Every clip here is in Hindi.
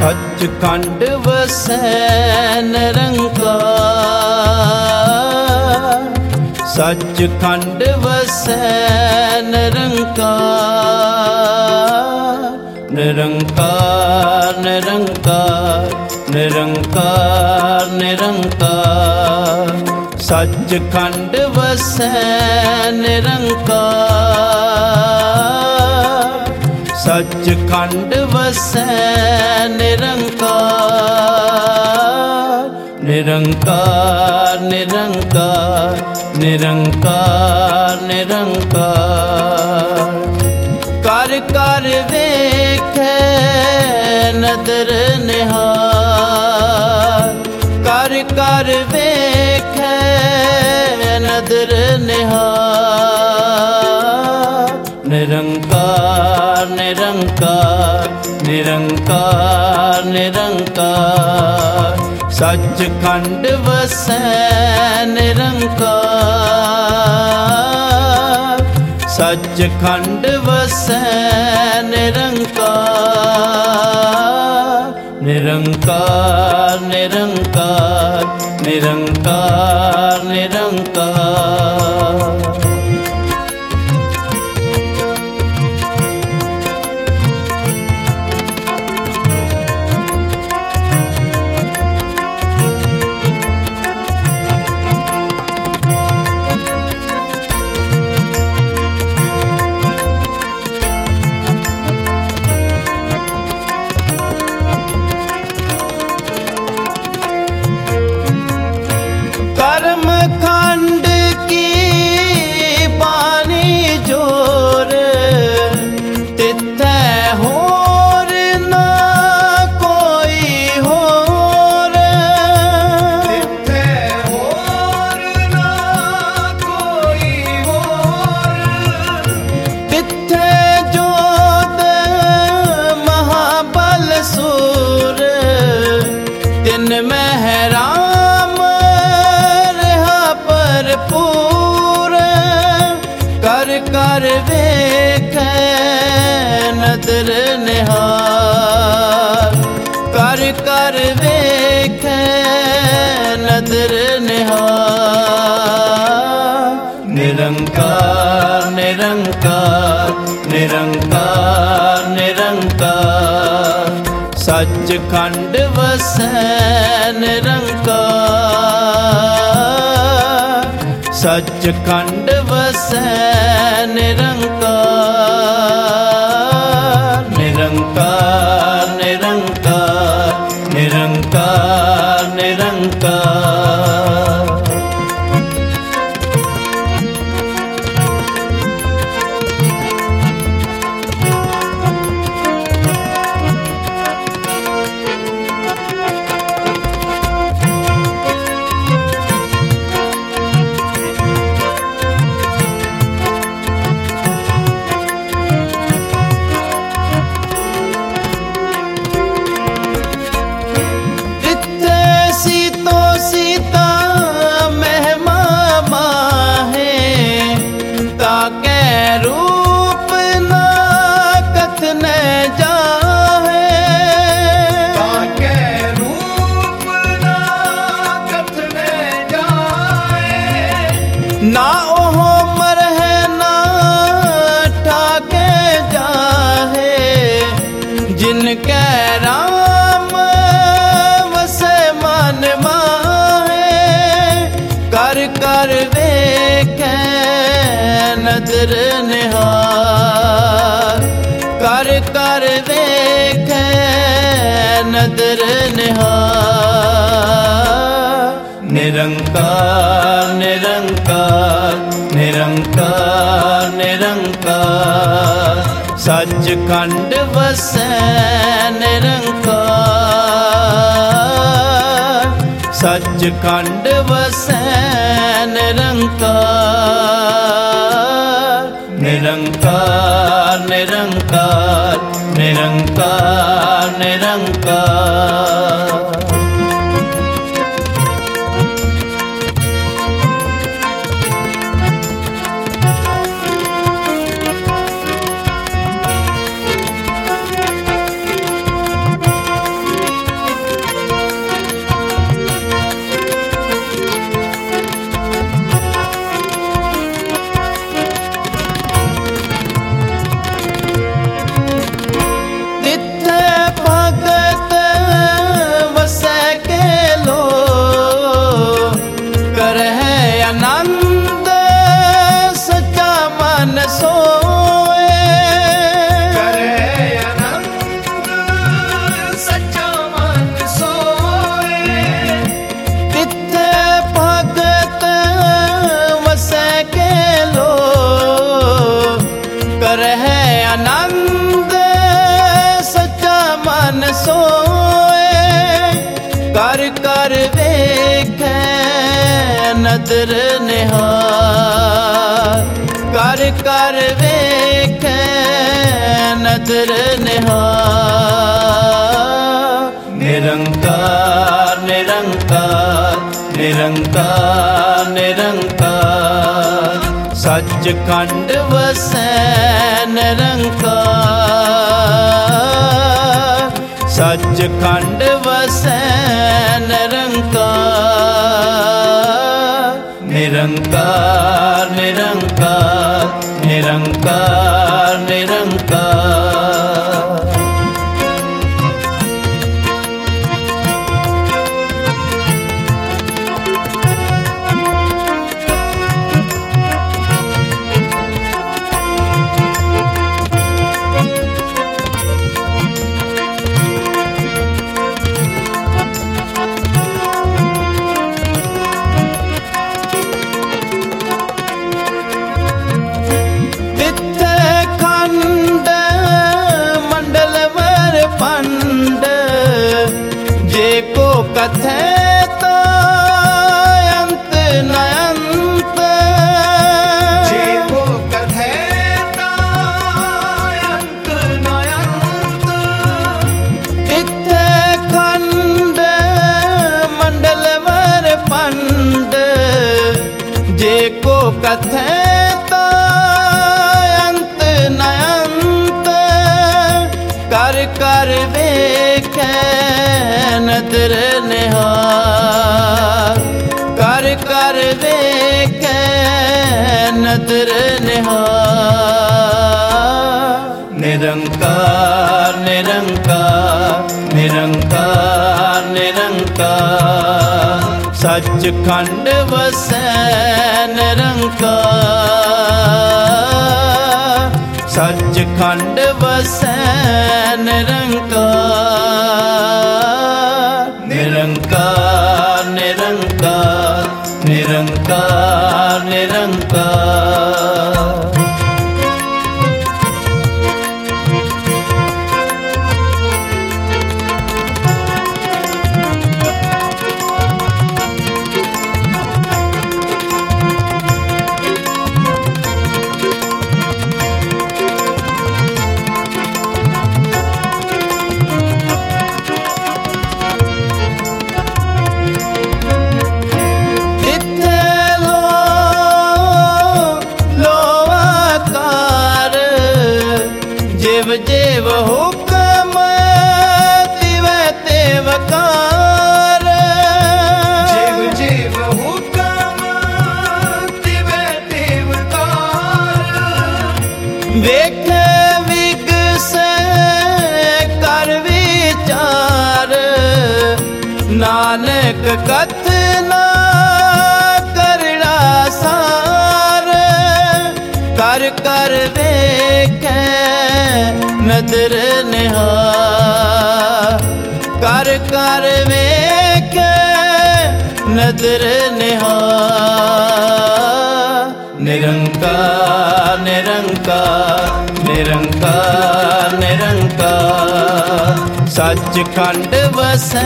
सचखंड वसै निरंकार, सचखंड वसै निरंकार। निरंकार निरंकार निरंकार निरंकार, सचखंड वसै निरंकार, सचखंड वसै निरंकार। निरंकार निरंकार निरंकार निरंकार, कर कर वेखै नदर निहार, कर कर वेखै नदर निहार। निरंकार निरंकार निरंकार निरंकार, सचखंड वसै निरंकार, सचखंड वसै निरंकार। निरंकार निरंकार निरंकार निरंकार। कर्म खंड की बानी जोर, तिथै होर ना कोई होर, तिथै होर ना कोई होर। तिथै जोत महाबल सूर, तिन महरा कर कर वेखै नदर निहार, कर कर वेखै नदर निहार। निरंकार निरंकार निरंकार निरंकार, सचखंड वसै निरंकार, सचखंड वसै निरंकार। निरंकार निरंकार निरंकार निरंकार। ना ओहो मरहे ना ठाके जाहे, जिनके राम वसे मन माहे। कर कर वेखै नदर निहार, कर कर वेखै नदर निहार। निरंकार निरंकार निरंकार निरंकार, सचखंड वसै निरंकार, सचखंड वसै निरंकार। निरंकार निरंकार निरंकार निरंकार। नदर निहार, कर कर वेखे नदर निहार। निरंकार निरंकार निरंकार निरंकार, सचखंड वसै निरंकार, सचखंड वसै निरंकार। निरंकार निरंकार निरंकार निरंकार। कथे तो अंत न अंत, जेको कथे तो अंत न अंत। इत्थे खंड मंडल वर पंड, जेको कथे तो अंत न अंत। कर कर वेखे नदर निहार, कर कर वेखे नदर निहार। निरंकार निरंकार निरंकार निरंकार, सचखंड वसै निरंकार, सचखंड वसै निरंकार। निरंकार निरंकार निरंकार निरंकार। जेव हुक्म तिव तेवकार, जेव जेव हुक्म तिव तेवकार। वेख विगसै कर विचार, नानक कथना करड़ा सार। कर कर वेखे नदर निहार, कर कर वेखे नदर निहार। निरंकार निरंकार निरंकार निरंकार, सचखंड वसै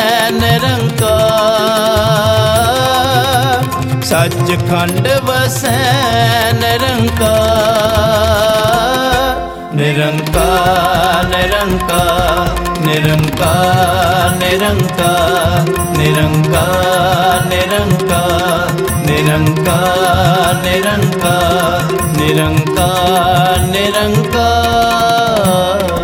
निरंकार, सचखंड वसै निरंकार। निरंकार निरंकार निरंकार निरंकार निरंकार निरंकार निरंकार निरंकार निरंकार निरंकार।